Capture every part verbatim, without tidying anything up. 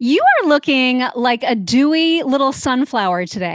You are looking like a dewy little sunflower today.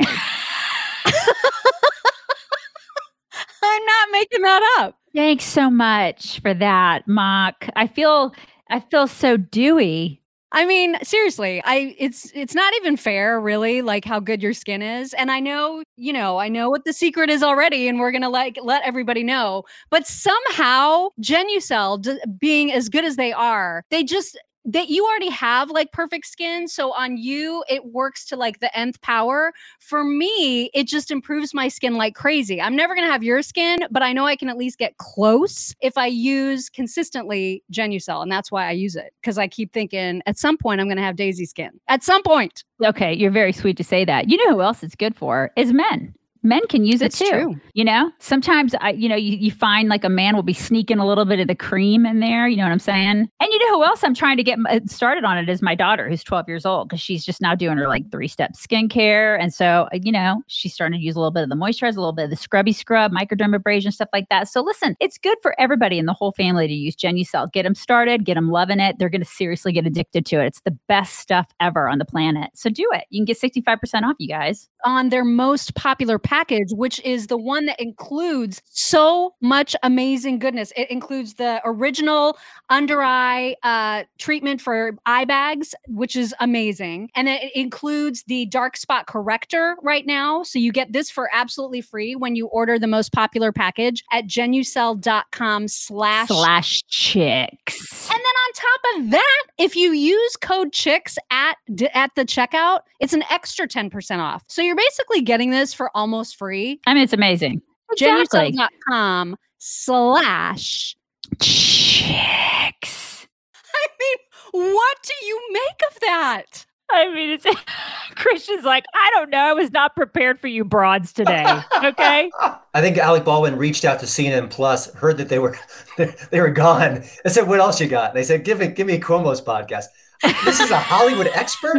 I'm not making that up. Thanks so much for that, Mock. I feel I feel so dewy. I mean, seriously, I it's it's not even fair, really, like how good your skin is. And I know, you know, I know what the secret is already, and we're gonna like let everybody know. But somehow, Genucel, d- being as good as they are, they just that you already have like perfect skin. So on you, it works to like the nth power. For me, it just improves my skin like crazy. I'm never gonna have your skin, but I know I can at least get close if I use consistently Genucel, and that's why I use it, because I keep thinking at some point I'm gonna have Daisy skin. At some point. Okay, you're very sweet to say that. You know who else it's good for is men. Men can use it It's too. true. You know, sometimes I, you know, you, you find like a man will be sneaking a little bit of the cream in there. You know what I'm saying? And you know who else I'm trying to get m- started on it is my daughter, who's twelve years old, because she's just now doing her like three step skincare. And so, uh, you know, she's starting to use a little bit of the moisturizer, a little bit of the scrubby scrub, microdermabrasion, stuff like that. So listen, it's good for everybody in the whole family to use Genucel. Get them started, get them loving it. They're going to seriously get addicted to it. It's the best stuff ever on the planet. So do it. You can get sixty-five percent off, you guys. On their most popular package, which is the one that includes so much amazing goodness. It includes the original under eye uh, treatment for eye bags, which is amazing. And it includes the dark spot corrector right now. So you get this for absolutely free when you order the most popular package at genucel.com slash Slash chicks. And then on top of that, if you use code CHICKS at d- at the checkout, it's an extra ten percent off. So you're basically getting this for almost free. I mean, it's amazing. Exactly. Genucel.com slash chicks. I mean, what do you make of that? I mean, it's Christian's like, I don't know. I was not prepared for you broads today. Okay. I think Alec Baldwin reached out to C N N Plus, heard that they were they were gone, and said, "What else you got?" And they said, "Give me, give me Cuomo's podcast." This is a Hollywood expert.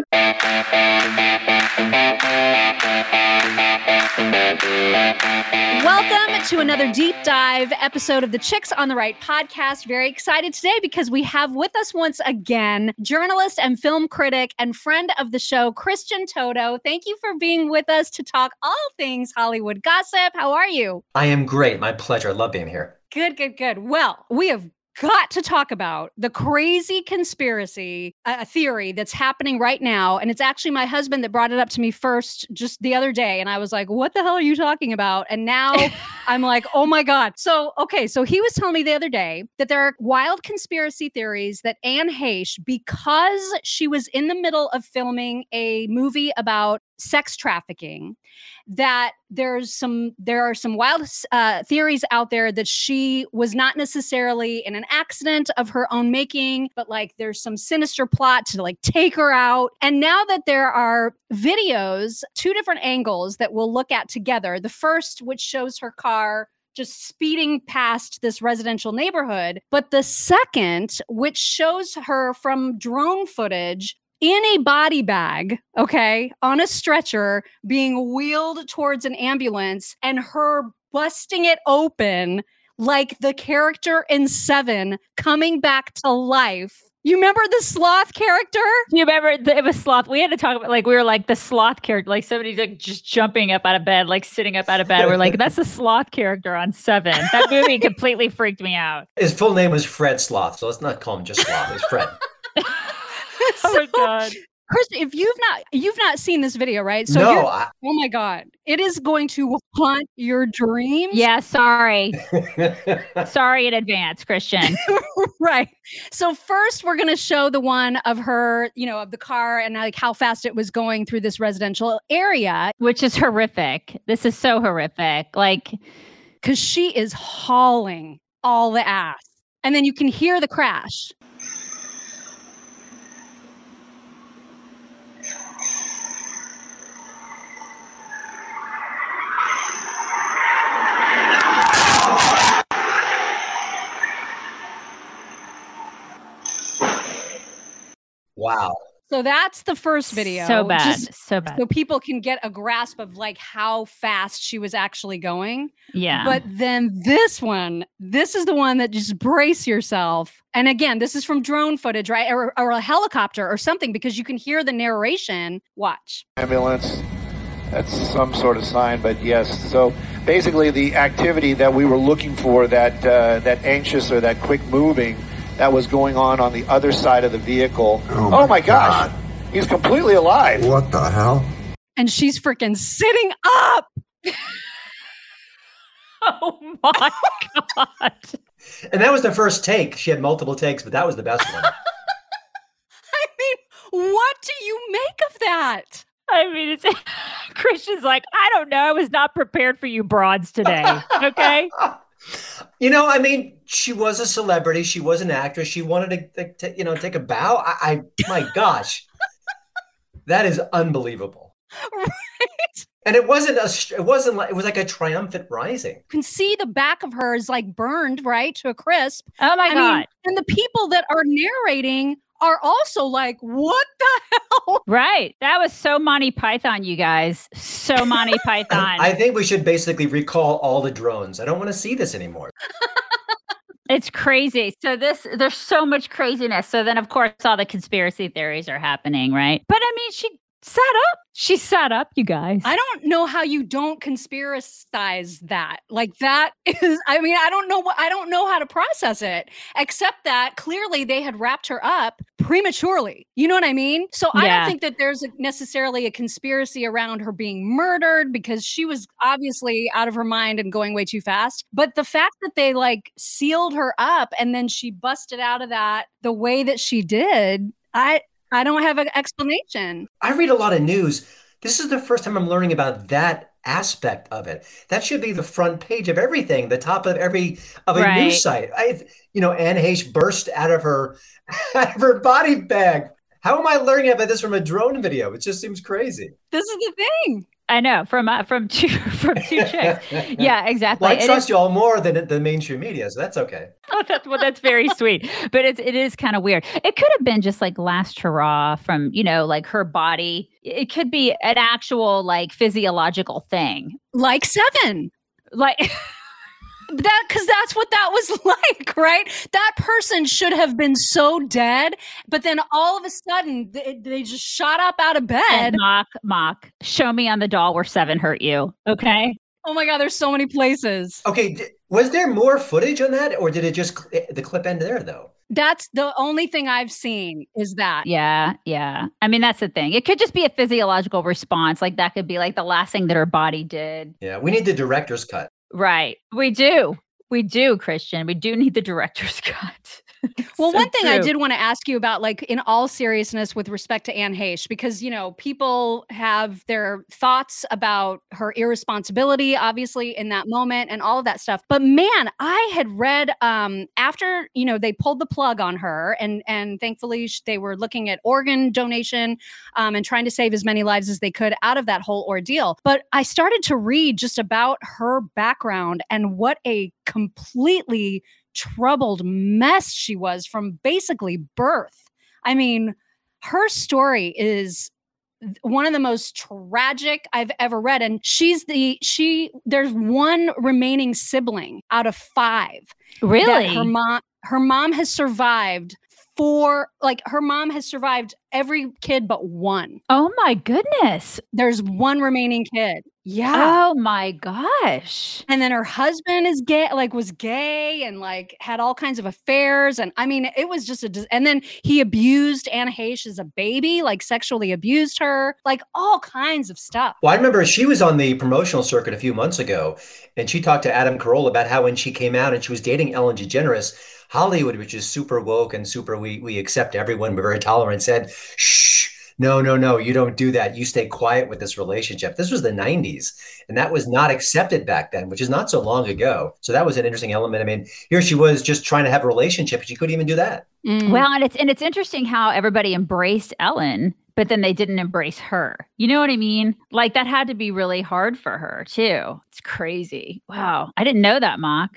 Welcome to another deep dive episode of the Chicks on the Right podcast. Very excited today because we have with us once again journalist and film critic and friend of the show, Christian Toto. Thank you for being with us to talk all things Hollywood gossip. How are you? I am great. My pleasure. I love being here. Good, good, good. Well, we have got to talk about the crazy conspiracy uh, theory that's happening right now. And it's actually my husband that brought it up to me first just the other day. And I was like, what the hell are you talking about? And now I'm like, oh my God. So, okay. So he was telling me the other day that there are wild conspiracy theories that Anne Heche, because she was in the middle of filming a movie about sex trafficking, that there's some there are some wild uh, theories out there that she was not necessarily in an accident of her own making, but like there's some sinister plot to like take her out. And now that there are videos, two different angles that we'll look at together, the first which shows her car just speeding past this residential neighborhood, but the second which shows her from drone footage in a body bag, okay, on a stretcher, being wheeled towards an ambulance, and her busting it open like the character in Seven coming back to life. You remember the sloth character? You remember the, it was sloth. We had to talk about like we were like the sloth character, like somebody's like just jumping up out of bed, like sitting up out of bed. We're like, that's the sloth character on Seven. That movie completely freaked me out. His full name was Fred Sloth, so let's not call him just Sloth. It's Fred. Oh my God. Chris, if you've not you've not seen this video, right? So no, I, oh my God. It is going to haunt your dreams. Yeah, sorry. Sorry in advance, Christian. Right. So first we're going to show the one of her, you know, of the car and like how fast it was going through this residential area. Which is horrific. This is so horrific. Like, because she is hauling all the ass. And then you can hear the crash. Wow. So that's the first video. So bad. Just so bad. so people can get a grasp of like how fast she was actually going. Yeah. But then this one, this is the one that just brace yourself. And again, this is from drone footage, right? Or, or a helicopter or something, because you can hear the narration. Watch. Ambulance. That's some sort of sign, but yes. So basically the activity that we were looking for, that uh, that anxious or that quick moving, that was going on on the other side of the vehicle. Oh my, oh my gosh. God. He's completely alive. What the hell? And she's freaking sitting up. Oh my God. And that was the first take. She had multiple takes, but that was the best one. I mean, what do you make of that? I mean, it's Christian's like, I don't know. I was not prepared for you broads today. Okay. You know, I mean, she was a celebrity. She was an actress. She wanted to, to you know, take a bow. I, I my gosh, that is unbelievable. Right? And it wasn't a, it wasn't like, it was like a triumphant rising. You can see the back of her is like burned, right, to a crisp. Oh my I God. mean, and the people that are narrating are also like, what the hell? Right. That was so Monty Python, you guys. So Monty Python. I think we should basically recall all the drones. I don't want to see this anymore. It's crazy. So this, there's so much craziness. So then, of course, all the conspiracy theories are happening, right? But I mean, she sat up. She sat up, you guys. I don't know how you don't conspiracize that. Like that is, I mean, I don't know what, I don't know how to process it, except that clearly they had wrapped her up prematurely. You know what I mean? So I Yeah. don't think that there's a, necessarily a conspiracy around her being murdered, because she was obviously out of her mind and going way too fast. But the fact that they like sealed her up and then she busted out of that the way that she did, I, I don't have an explanation. I read a lot of news. This is the first time I'm learning about that aspect of it. That should be the front page of everything, the top of every of a Right. news site. I, you know, Anne Heche burst out of her out of her body bag. How am I learning about this from a drone video? It just seems crazy. This is the thing. I know from uh, from two from two chicks. Yeah, exactly. Well, I It trust is- you all more than the mainstream media, so that's okay. Oh, that's well, that's very sweet. But it's it is kind of weird. It could have been just like last hurrah from, you know, like her body. It could be an actual like physiological thing. Like Seven. Like That, because that's what that was like, right? That person should have been so dead, but then all of a sudden they, they just shot up out of bed. and mock mock. Show me on the doll where Seven hurt you. Okay. Oh my God, there's so many places. Okay, d- was there more footage on that, or did it just cl- the clip end there though? That's the only thing I've seen is that. Yeah, yeah. I mean, that's the thing. It could just be a physiological response. Like that could be like the last thing that her body did. Yeah, we need the director's cut. Right. We do. We do, Christian. We do need the director's cut. Well, So one thing I true. did want to ask you about, like in all seriousness with respect to Anne Heche, because, you know, people have their thoughts about her irresponsibility, obviously, in that moment and all of that stuff. But man, I had read um, after, you know, they pulled the plug on her and, and thankfully sh- they were looking at organ donation um, and trying to save as many lives as they could out of that whole ordeal. But I started to read just about her background and what a completely troubled mess she was from basically birth. I mean, her story is th- one of the most tragic I've ever read. And she's the, she, there's one remaining sibling out of five. That Really? her mom, her mom has survived four, like her mom has survived every kid but one. Oh my goodness. There's one remaining kid. Yeah. Oh my gosh. And then her husband is gay, like was gay and like had all kinds of affairs. And I mean, it was just a, dis- and then he abused Anne Heche as a baby, like sexually abused her, like all kinds of stuff. Well, I remember she was on the promotional circuit a few months ago, and she talked to Adam Carolla about how when she came out and she was dating Ellen DeGeneres, Hollywood, which is super woke and super, we we accept everyone, we're very tolerant, said, shh, no, no, no, you don't do that. You stay quiet with this relationship. This was the nineties, and that was not accepted back then, which is not so long ago. So that was an interesting element. I mean, here she was just trying to have a relationship, but she couldn't even do that. Mm. Well, and it's and it's interesting how everybody embraced Ellen, but then they didn't embrace her. You know what I mean? Like that had to be really hard for her too. It's crazy. Wow. I didn't know that, Mock.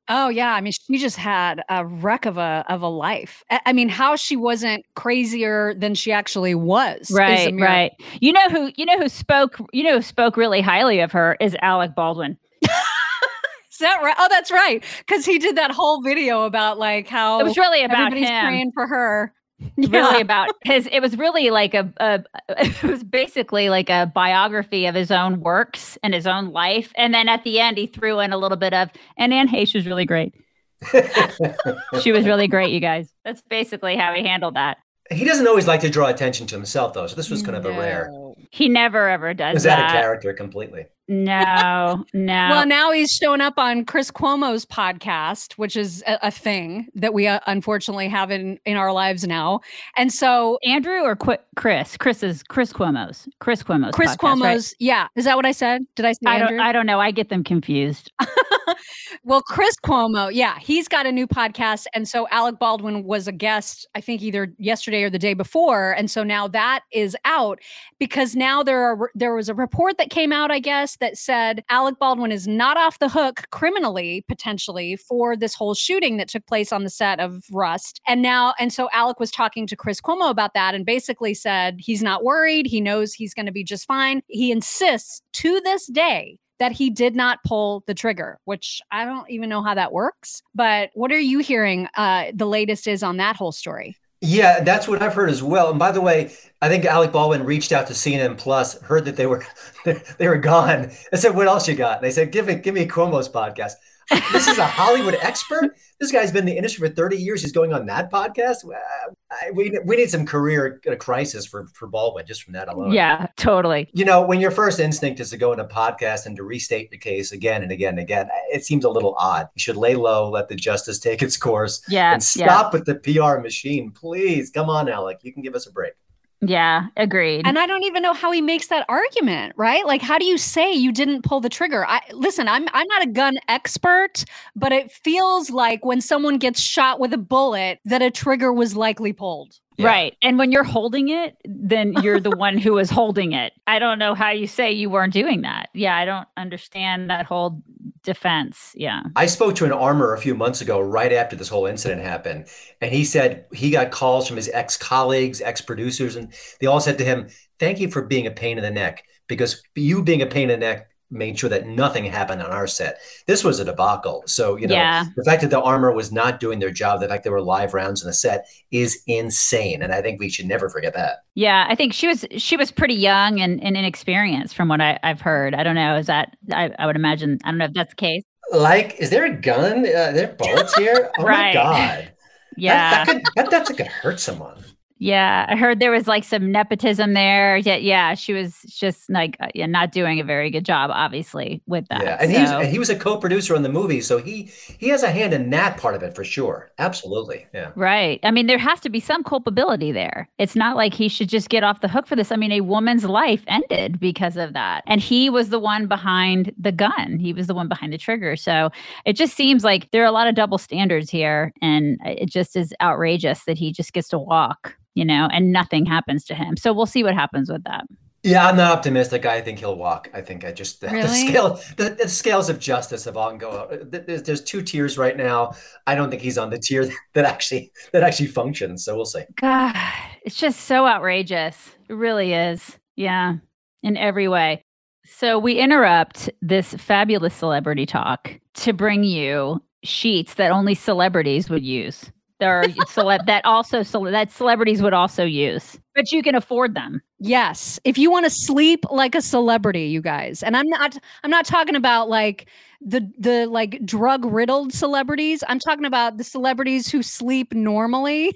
Oh yeah, I mean, she just had a wreck of a of a life. I, I mean, how she wasn't crazier than she actually was is a Right, miracle. right. You know who you know who spoke you know who spoke really highly of her is Alec Baldwin. Is that right? Oh, that's right. Because he did that whole video about like It how was really about everybody's him. praying for her. Really Yeah. about his it was really like a, a it was basically like a biography of his own works and his own life. And then at the end he threw in a little bit of and Anne Heche was really great. She was really great, you guys. That's basically how he handled that. He doesn't always like to draw attention to himself, though. So this was kind of a rare. No. He never ever does Was that. that a character completely? No, no. Well, now he's showing up on Chris Cuomo's podcast, which is a, a thing that we uh, unfortunately have in, in our lives now. And so Andrew or Qu- Chris? Chris is Chris Cuomo's. Chris Cuomo's. Chris podcast, right? Cuomo's, yeah. Is that what I said? Did I say I Andrew? don't. I don't know. I get them confused. Well, Chris Cuomo, yeah, he's got a new podcast. And so Alec Baldwin was a guest, I think either yesterday or the day before. And so now that is out because now there are there was a report that came out, I guess, that said Alec Baldwin is not off the hook criminally, potentially, for this whole shooting that took place on the set of Rust. And now, and so Alec was talking to Chris Cuomo about that and basically said he's not worried. He knows he's going to be just fine. He insists to this day that he did not pull the trigger, which I don't even know how that works. But what are you hearing uh, the latest is on that whole story? Yeah, that's what I've heard as well. And by the way, I think Alec Baldwin reached out to C N N Plus, heard that they were they were gone. I said, "What else you got?" And they said, "Give me give me Cuomo's podcast." This is a Hollywood expert. This guy's been in the industry for thirty years. He's going on that podcast. I, we we need some career crisis for for Baldwin just from that alone. Yeah, totally. You know, when your first instinct is to go in a podcast and to restate the case again and again and again, it seems a little odd. You should lay low, let the justice take its course, Yeah, and stop with the P R machine, please. Come on, Alec, you can give us a break. Yeah, agreed. And I don't even know how he makes that argument, right? Like, how do you say you didn't pull the trigger? I listen, I'm I'm not a gun expert, but it feels like when someone gets shot with a bullet that a trigger was likely pulled. Yeah. Right. And when you're holding it, then you're the one who is holding it. I don't know how you say you weren't doing that. Yeah, I don't understand that whole defense. Yeah. I spoke to an armor a few months ago, right after this whole incident happened. And he said he got calls from his ex-colleagues, ex-producers, and they all said to him, "Thank you for being a pain in the neck, because you being a pain in the neck made sure that nothing happened on our set." This was a debacle. So, you know, Yeah. the fact that the armor was not doing their job, the fact there were live rounds in the set is insane. And I think we should never forget that. Yeah, I think she was she was pretty young and, and inexperienced from what I, I've heard. I don't know. Is that I, I would imagine I don't know if that's the case. Like, is there a gun? Uh, there are bullets here? Oh Right. my God. Yeah. That, that could, that, that's could hurt someone. Yeah, I heard there was like some nepotism there. Yeah, yeah, she was just like uh, yeah, not doing a very good job, obviously, with that. Yeah, and so. he was and he was a co-producer on the movie, so he he has a hand in that part of it for sure. Absolutely, yeah. Right. I mean, there has to be some culpability there. It's not like he should just get off the hook for this. I mean, a woman's life ended because of that, and he was the one behind the gun. He was the one behind the trigger. So it just seems like there are a lot of double standards here, and it just is outrageous that he just gets to walk. You know, and nothing happens to him. So we'll see what happens with that. Yeah, I'm not optimistic. I think he'll walk. I think I just the, Really? the scale the, the scales of justice have all go up. There's, there's two tiers right now. I don't think he's on the tier that actually that actually functions. So we'll see. God, it's just so outrageous. It really is. Yeah, in every way. So we interrupt this fabulous celebrity talk to bring you sheets that only celebrities would use. There are celeb that also cele- that celebrities would also use, but you can afford them. Yes, if you want to sleep like a celebrity, you guys. And I'm not I'm not talking about like the the like drug riddled celebrities. I'm talking about the celebrities who sleep normally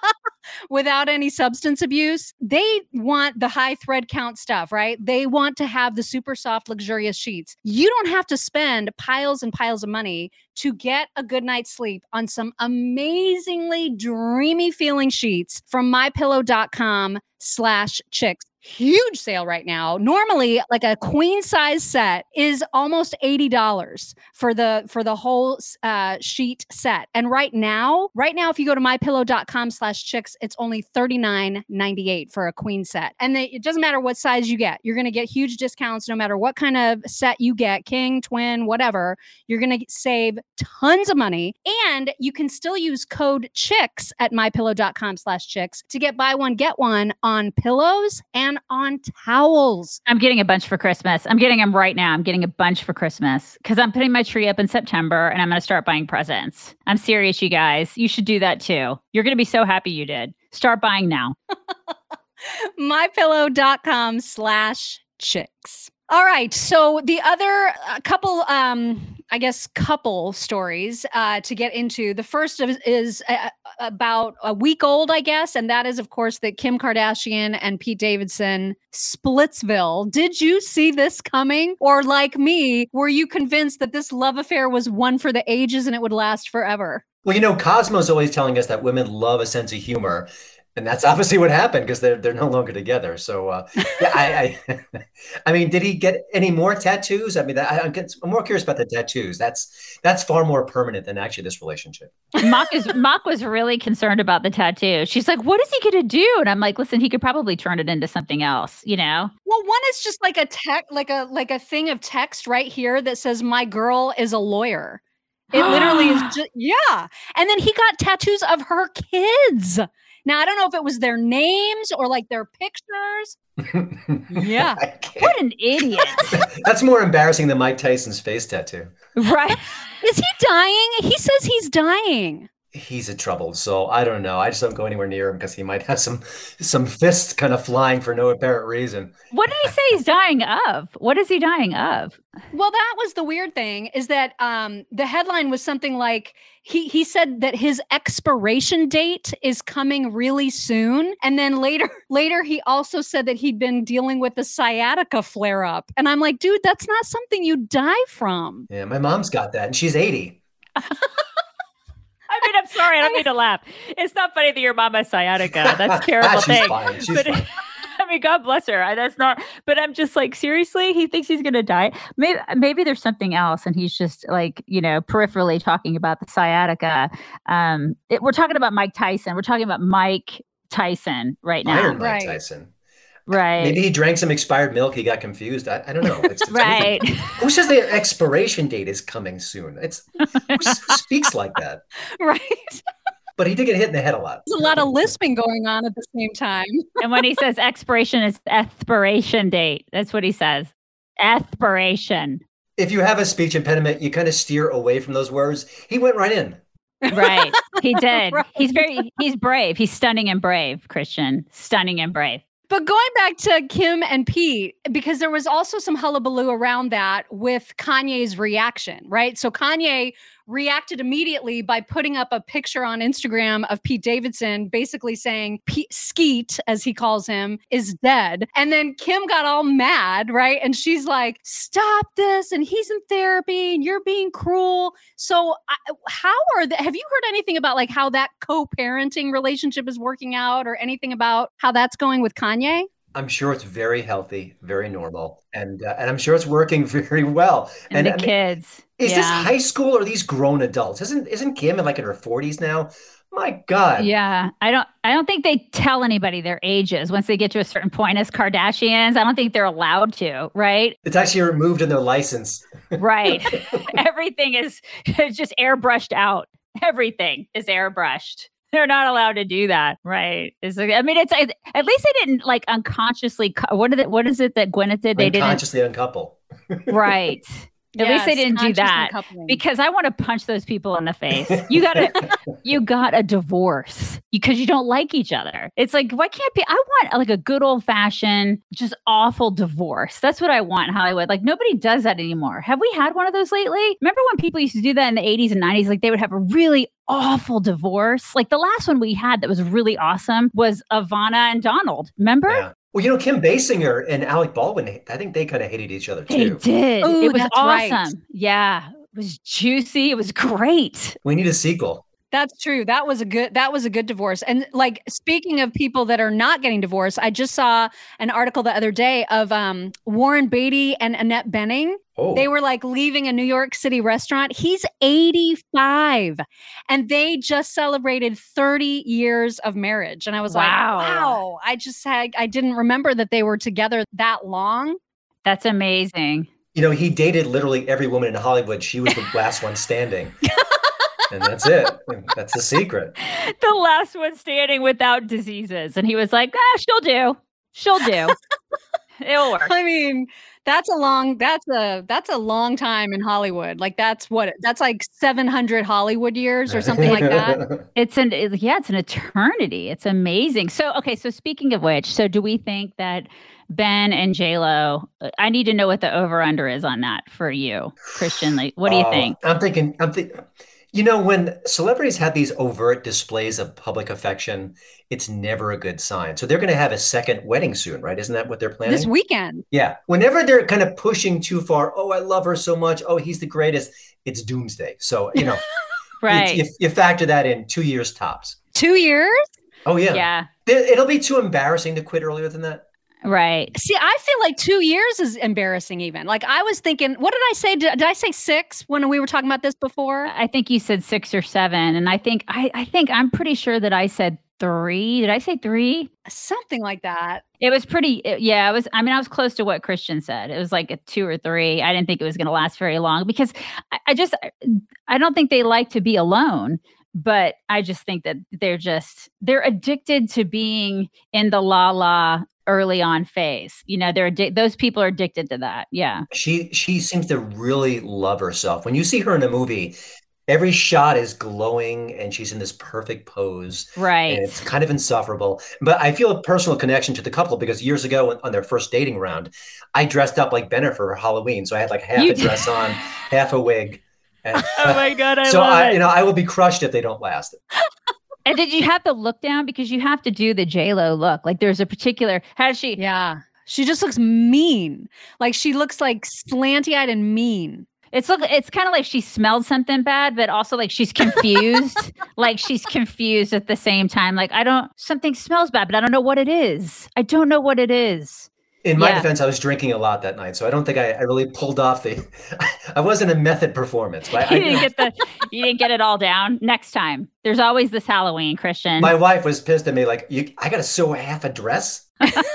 without any substance abuse. They want the high thread count stuff, right? They want to have the super soft, luxurious sheets. You don't have to spend piles and piles of money to get a good night's sleep on some amazingly dreamy feeling sheets from mypillow dot com slash chicks. huge sale right now. Normally, like a queen size set is almost eighty dollars for the for the whole uh, sheet set. And right now, right now, if you go to mypillow.com slash chicks, it's only thirty-nine ninety-eight for a queen set. And they, it doesn't matter what size you get. You're going to get huge discounts no matter what kind of set you get, king, twin, whatever. You're going to save tons of money. And you can still use code chicks at mypillow.com slash chicks to get buy one, get one on pillows and on towels. I'm getting a bunch for Christmas. I'm getting them right now. I'm getting a bunch for Christmas because I'm putting my tree up in September and I'm going to start buying presents. I'm serious, you guys. You should do that too. You're going to be so happy you did. Start buying now. mypillow.com slash chicks. All right. So the other uh, couple, um, I guess, couple stories uh, to get into. The first is, is uh, about a week old, I guess. And that is, of course, that Kim Kardashian and Pete Davidson Splitsville. Did you see this coming? Or like me, were you convinced that this love affair was one for the ages and it would last forever? Well, you know, Cosmo's always telling us that women love a sense of humor. And that's obviously what happened because they're they're no longer together. So, uh, yeah, I, I, I mean, did he get any more tattoos? I mean, I, I'm I'm more curious about the tattoos. That's that's far more permanent than actually this relationship. Mock is Mock was really concerned about the tattoo. She's like, "What is he going to do?" And I'm like, "Listen, he could probably turn it into something else, you know." Well, one is just like a tech, like a like a thing of text right here that says, "My girl is a lawyer." It literally is just yeah. And then he got tattoos of her kids. Now, I don't know if it was their names or like their pictures. Yeah. What an idiot. That's more embarrassing than Mike Tyson's face tattoo. Right. Is he dying? He says he's dying. He's in trouble. So I don't know. I just don't go anywhere near him because he might have some some fists kind of flying for no apparent reason. What did he say he's dying of? What is he dying of? Well, that was the weird thing is that um, the headline was something like he he said that his expiration date is coming really soon. And then later, later he also said that he'd been dealing with a sciatica flare up. And I'm like, dude, that's not something you die from. Yeah, my mom's got that and she's eighty. I mean, I'm sorry. I don't mean to laugh. It's not funny that your mom has sciatica. That's a terrible She's thing. fine. She's but, fine. I mean, God bless her. I, that's not. But I'm just like, seriously, he thinks he's going to die. Maybe, maybe there's something else, and he's just like, you know, peripherally talking about the sciatica. Um, it, we're talking about Mike Tyson. We're talking about Mike Tyson right now. Iron Mike Right. Tyson. Right. Maybe he drank some expired milk. He got confused. I, I don't know. It's, it's Right. Who says the expiration date is coming soon? It's who s- speaks like that? Right. But he did get hit in the head a lot. There's a lot of lisping going on at the same time. And when he says expiration, it's expiration date. That's what he says. Expiration. If you have a speech impediment, you kind of steer away from those words. He went right in. Right. He did. Right. He's very, he's brave. He's stunning and brave, Christian. Stunning and brave. But going back to Kim and Pete, because there was also some hullabaloo around that with Kanye's reaction, right? So Kanye reacted immediately by putting up a picture on Instagram of Pete Davidson, basically saying Pete, Skeet, as he calls him, is dead. And then Kim got all mad, right? And she's like, stop this. And he's in therapy and you're being cruel. So I, how are the, have you heard anything about like how that co-parenting relationship is working out or anything about how that's going with Kanye? I'm sure it's very healthy, very normal, and uh, and I'm sure it's working very well. And, the I mean, kids. is yeah. this high school or are these grown adults? Isn't isn't Kim in like in her forties now? My God. Yeah. I don't I don't think they tell anybody their ages once they get to a certain point as Kardashians. I don't think they're allowed to, right? It's actually removed in their license. Right. Everything is just airbrushed out. Everything is airbrushed. They're not allowed to do that, right? It's like, I mean, it's at least they didn't like unconsciously. What did it? What is it that Gwyneth did? They didn't Unconsciously uncouple. right. At least they Yes, didn't do conscious that uncoupling. because I want to punch those people in the face. You got to, you got a divorce because you don't like each other. It's like, why can't be? I want like a good old fashioned, just awful divorce. That's what I want in Hollywood. Like nobody does that anymore. Have we had one of those lately? Remember when people used to do that in the eighties and nineties? Like they would have a really awful divorce. Like the last one we had that was really awesome was Ivana and Donald. Remember? Yeah. Well, you know, Kim Basinger and Alec Baldwin, I think they kind of hated each other They too. did. Ooh, it was that's awesome. right. Yeah. It was juicy. It was great. We need a sequel. That's true. That was a good that was a good divorce. And like speaking of people that are not getting divorced, I just saw an article the other day of um, Warren Beatty and Annette Bening. Oh. They were like leaving a New York City restaurant. He's eighty-five and they just celebrated thirty years of marriage. And I was Wow. like, wow, I just had I didn't remember that they were together that long. That's amazing. You know, he dated literally every woman in Hollywood. She was the last one standing. And that's it. That's the secret. The last one standing without diseases. And he was like, ah, she'll do. She'll do. It'll work. I mean, that's a long that's a that's a long time in Hollywood. Like that's what that's like seven hundred Hollywood years or something like that. It's an it- yeah, it's an eternity. It's amazing. So okay, so speaking of which, so do we think that Ben and J-Lo, I need to know what the over under is on that for you, Christian. Like, what do you Oh, think? I'm thinking, I'm thinking, you know, when celebrities have these overt displays of public affection, it's never a good sign. So they're going to have a second wedding soon, right? Isn't that what they're planning? This weekend. Yeah. Whenever they're kind of pushing too far, oh, I love her so much. Oh, he's the greatest. It's doomsday. So, you know, Right. you, you factor that in two years tops. Two years? Oh, yeah. Yeah. There- It'll be too embarrassing to quit earlier than that. Right. See, I feel like two years is embarrassing even. Like I was thinking, what did I say? Did, did I say six when we were talking about this before? I think you said six or seven. And I think I, I think I'm pretty sure that I said three. Did I say three? Something like that. It was pretty, it- yeah, it was, I mean, I was close to what Christian said. It was like a two or three. I didn't think it was going to last very long because I, I just, I don't think they like to be alone, but I just think that they're just, they're addicted to being in the la la early on phase. You know, they're, addi- those people are addicted to that. Yeah. She she seems to really love herself. When you see her in a movie, every shot is glowing and she's in this perfect pose. Right. And it's kind of insufferable. But I feel a personal connection to the couple because years ago on- on their first dating round, I dressed up like Benner for Halloween. So I had like half You a did. dress on, half a wig. And, Oh my God. I so love I, it. you know, I will be crushed if they don't last. And did you have the look down? Because you have to do the J-Lo look. Like there's a particular, how does she? Yeah. She just looks mean. Like she looks like slanty eyed and mean. It's look. It's kind of like she smelled something bad, but also like she's confused. Like she's confused at the same time. Like I don't. Something smells bad, but I don't know what it is. I don't know what it is. In my Yeah. defense, I was drinking a lot that night. So I don't think I, I really pulled off the, I wasn't a method performance. But You I, didn't get the. You didn't get it all down. Next time, there's always this Halloween, Christian. my wife was pissed at me like, you, I got to sew half a dress?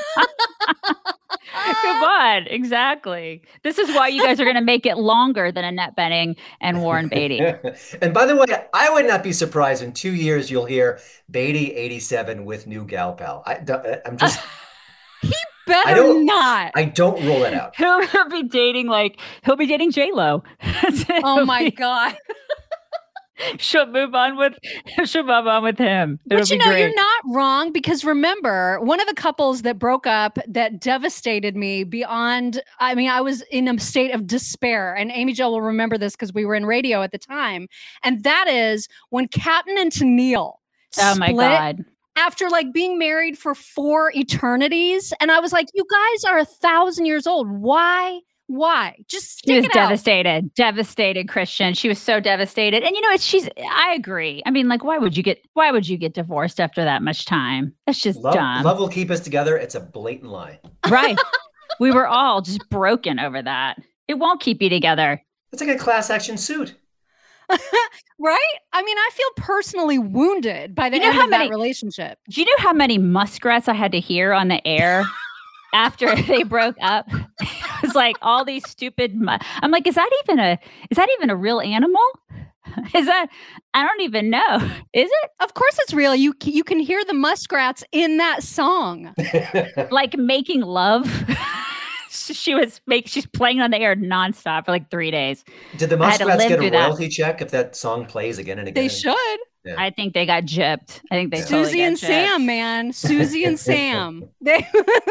Come on, exactly. This is why you guys are going to make it longer than Annette Bening and Warren Beatty. And by the way, I would not be surprised in two years you'll hear Beatty eighty-seven with new gal pal. I, I'm just, Better don't- not. I don't rule it out. He'll, he'll be dating like he'll be dating J Lo. Oh my God. She'll move on with she'll move on with him. It'll But you be know, great. you're not wrong because remember, one of the couples that broke up that devastated me beyond, I mean, I was in a state of despair. And Amy Jo will remember this because we were in radio at the time. And that is when Captain and Tennille Oh my split God. after like being married for four eternities. And I was like, you guys are a thousand years old. Why? Why? Just She stick was it out. devastated, devastated, Christian. She was so devastated. And you know, it's she's I agree. I mean, like, why would you get why would you get divorced after that much time? That's just Love, dumb. love will keep us together. It's a blatant lie. Right. We were all just broken over that. It won't keep you together. It's like a class action suit. Right? I mean, I feel personally wounded by the You know end how of many- that relationship. Do you know how many muskrats I had to hear on the air after they broke up? It was like all these stupid. Mu- I'm like, is that even a is that even a real animal? Is that I don't even know. Is it Of course it's real. You c- you can hear the muskrats in that song. like making love? She was make she's playing on the air nonstop for like three days. Did the I had to Muskrats live get a through that. royalty check if that song plays again and again? They should. Yeah. I think they got gypped. I think they totally Susie got and gypped. Sam, man. Susie and Sam. They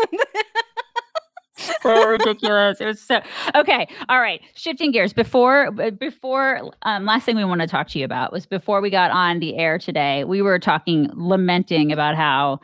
So ridiculous. It was so okay. All right. Shifting gears. Before before um last thing we want to talk to you about was before we got on the air today, we were talking lamenting about how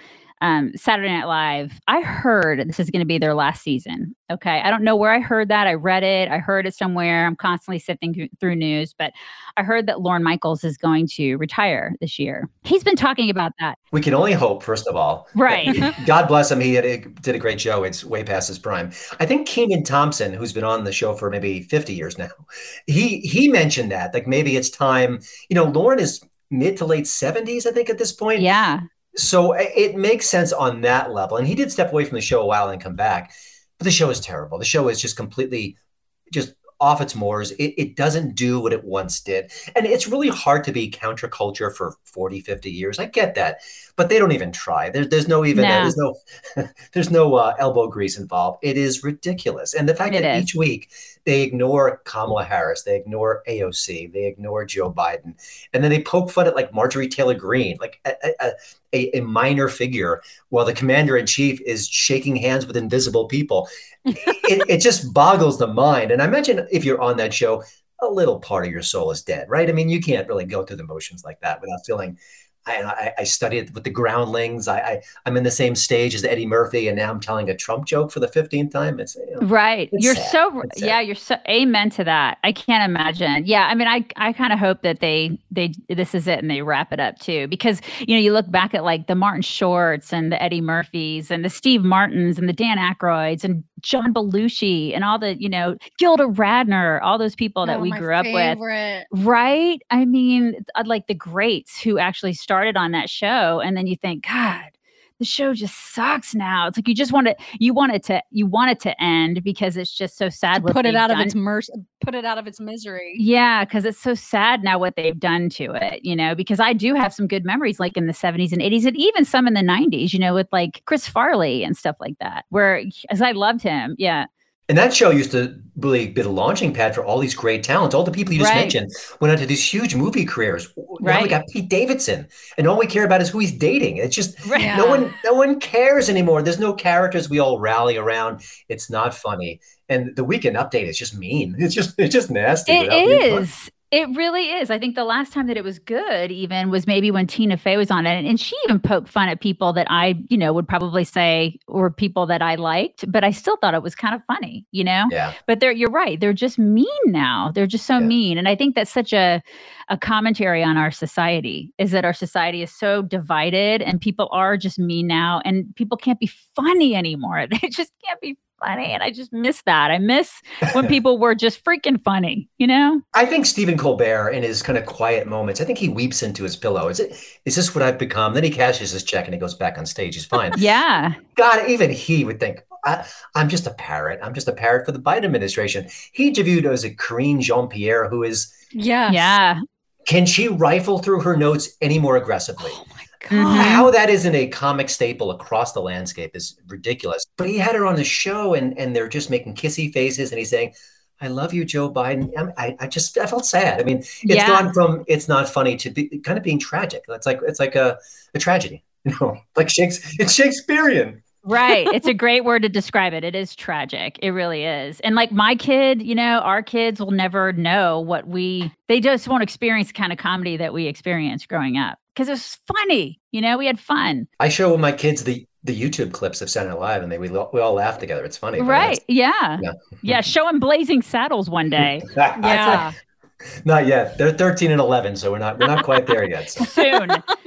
um, Saturday Night Live, I heard this is going to be their last season. Okay. I don't know where I heard that. I read it. I heard it somewhere. I'm constantly sifting through news, but I heard that Lorne Michaels is going to retire this year. He's been talking about that. We can only hope, first of all. Right. God bless him. He had a, did a great show. It's way past his prime. I think Kenan Thompson, who's been on the show for maybe fifty years now, he he mentioned that, like, maybe it's time. You know, Lorne is mid to late seventies, I think, at this point. Yeah. So it makes sense on that level. And he did step away from the show a while and come back. But the show is terrible. The show is just completely just off its moors. It, it doesn't do what it once did. And it's really hard to be counterculture for forty, fifty years. I get that. But they don't even try. There, there's no even, No. uh, there's no, there's no uh, elbow grease involved. It is ridiculous. And the fact It that is. each week they ignore Kamala Harris, they ignore A O C, they ignore Joe Biden, and then they poke fun at like Marjorie Taylor Greene, like a, a, a, a minor figure, while the commander in chief is shaking hands with invisible people. it, it just boggles the mind. And I imagine if you're on that show, a little part of your soul is dead, right? I mean, you can't really go through the motions like that without feeling. I, I, I studied with the Groundlings. I, I, I'm in the same stage as Eddie Murphy, and now I'm telling a Trump joke for the fifteenth time. It's, you know, Right. it's You're sad. so, It's sad. yeah, you're so, amen to that. I can't imagine. Yeah. I mean, I, I kind of hope that they, they, this is it and they wrap it up too, because, you know, you look back at like the Martin Shorts and the Eddie Murphys and the Steve Martins and the Dan Aykroyds and John Belushi and all the, you know, Gilda Radner, all those people that Oh, we my grew up with. favorite. Right. I mean, uh, like the greats who actually started on that show. And then you think, God, the show just sucks now. It's like you just want it, you want it to, you want it to end because it's just so sad. what Put it they've out of done. its mercy. Put it out of its misery. Yeah, because it's so sad now what they've done to it, you know, because I do have some good memories like in the seventies and eighties and even some in the nineties, you know, with like Chris Farley and stuff like that, where as I loved him. Yeah. And that show used to really be the launching pad for all these great talents. All the people you just Right. mentioned went on to these huge movie careers. Now we Right. got Pete Davidson, and all we care about is who he's dating. It's just Right. Yeah. no one, no one cares anymore. There's no characters we all rally around. It's not funny. And the Weekend Update is just mean. It's just, it's just nasty. It without being fun. is. It really is. I think the last time that it was good even was maybe when Tina Fey was on it. And she even poked fun at people that I, you know, would probably say were people that I liked, but I still thought it was kind of funny, you know? Yeah. But they're, you're right. They're just mean now. They're just so Yeah. mean. And I think that's such a, a commentary on our society is that our society is so divided and people are just mean now and people can't be funny anymore. They just can't be funny. And I just miss that. I miss when people were just freaking funny, you know? I think Stephen Colbert, in his kind of quiet moments, I think he weeps into his pillow. Is it? Is this what I've become? Then he cashes his check and he goes back on stage. He's fine. Yeah. God, even he would think, I, I'm just a parrot. I'm just a parrot for the Biden administration. He interviewed as a Karine Jean-Pierre, who is, Yes. Yeah. can she rifle through her notes any more aggressively? Oh my God. Mhm. How that isn't a comic staple across the landscape is ridiculous. But he had her on the show and, and they're just making kissy faces and he's saying, I love you, Joe Biden. I'm- I, I just, I felt sad. I mean, it's Yeah. gone from, it's not funny to be kind of being tragic. It's like, it's like a, a tragedy, you know, like Shakespeare, it's Shakespearean. Right. It's a great word to describe it. It is tragic. It really is. And like my kid, you know, our kids will never know what we, they just won't experience the kind of comedy that we experienced growing up because it was funny. You know, we had fun. I show my kids the, the YouTube clips of Saturday Night Live and they, we, lo- we all laugh together. It's funny. but Right. Yeah. Yeah. Yeah. Show them Blazing Saddles one day. that's- Yeah. Not yet. They're thirteen and eleven, so we're not we're not quite there yet. So. Soon.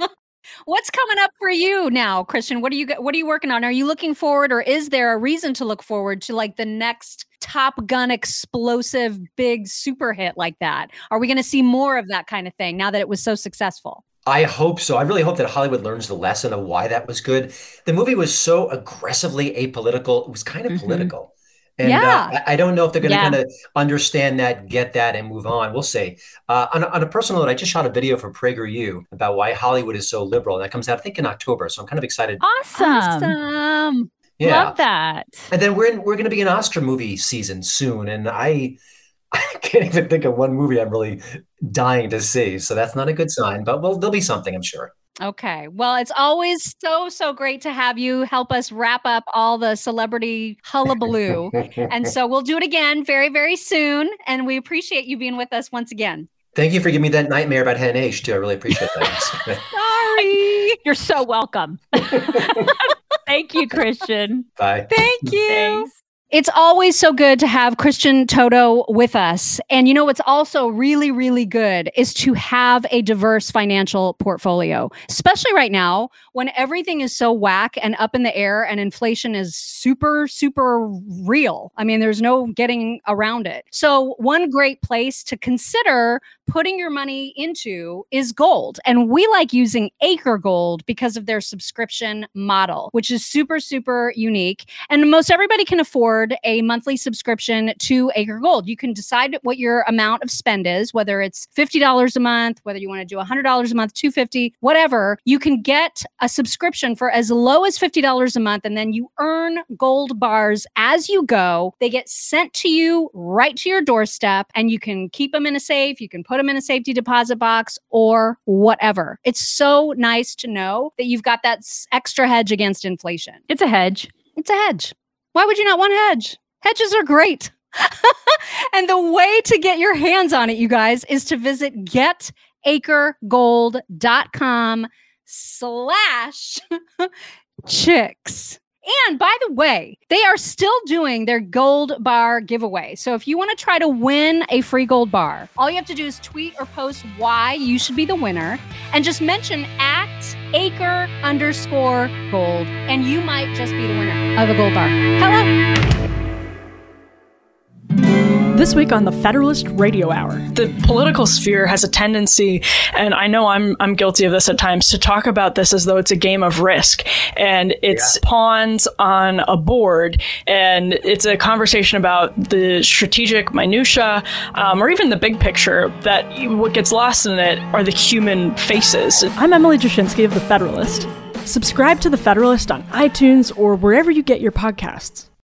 What's coming up for you now, Christian? What are you what are you working on? Are you looking forward, or is there a reason to look forward to like the next Top Gun explosive big super hit like that? Are we going to see more of that kind of thing now that it was so successful? I hope so. I really hope that Hollywood learns the lesson of why that was good. The movie was so aggressively apolitical. It was kind of Mhm. political. And Yeah. uh, I I don't know if they're going to Yeah. kind of understand that, get that, and move on. We'll see. Uh, on, a, on a personal note, I just shot a video for PragerU about why Hollywood is so liberal. And that comes out, I think, in October. So I'm kind of excited. Awesome. Awesome. Yeah. Love that. And then we're in, we're going to be in Oscar movie season soon. And I, I can't even think of one movie I'm really dying to see. So that's not a good sign, but well, there'll be something, I'm sure. Okay. Well, it's always so, so great to have you help us wrap up all the celebrity hullabaloo. And so we'll do it again very, very soon. And we appreciate you being with us once again. Thank you for giving me that nightmare about Hannah H too. I really appreciate that. All Sorry. You're so welcome. Thank you, Christian. Bye. Thank you. Thanks. It's always so good to have Christian Toto with us. And you know what's also really, really good is to have a diverse financial portfolio, especially right now when everything is so whack and up in the air and inflation is super, super real. I mean, there's no getting around it. So one great place to consider putting your money into is gold. And we like using Acre Gold because of their subscription model, which is super, super unique. And most everybody can afford a monthly subscription to Acre Gold. You can decide what your amount of spend is, whether it's fifty dollars a month, whether you want to do one hundred dollars a month, two hundred fifty dollars, whatever. You can get a subscription for as low as fifty dollars a month, and then you earn gold bars as you go. They get sent to you right to your doorstep, and you can keep them in a safe. You can put them in a safety deposit box or whatever. It's so nice to know that you've got that s- extra hedge against inflation. It's a hedge. It's a hedge. Why would you not want a hedge? Hedges are great. And the way to get your hands on it, you guys, is to visit getacregold.com slash chicks. And by the way, they are still doing their gold bar giveaway. So if you want to try to win a free gold bar, all you have to do is tweet or post why you should be the winner and just mention at acre underscore gold, and you might just be the winner of a gold bar. Hello. This week on the Federalist Radio Hour. The political sphere has a tendency, and I know I'm I'm guilty of this at times, to talk about this as though it's a game of Risk, and it's yeah. pawns on a board, and it's a conversation about the strategic minutia, um, or even the big picture, that what gets lost in it are the human faces. I'm Emily Jashinsky of The Federalist. Subscribe to The Federalist on iTunes or wherever you get your podcasts.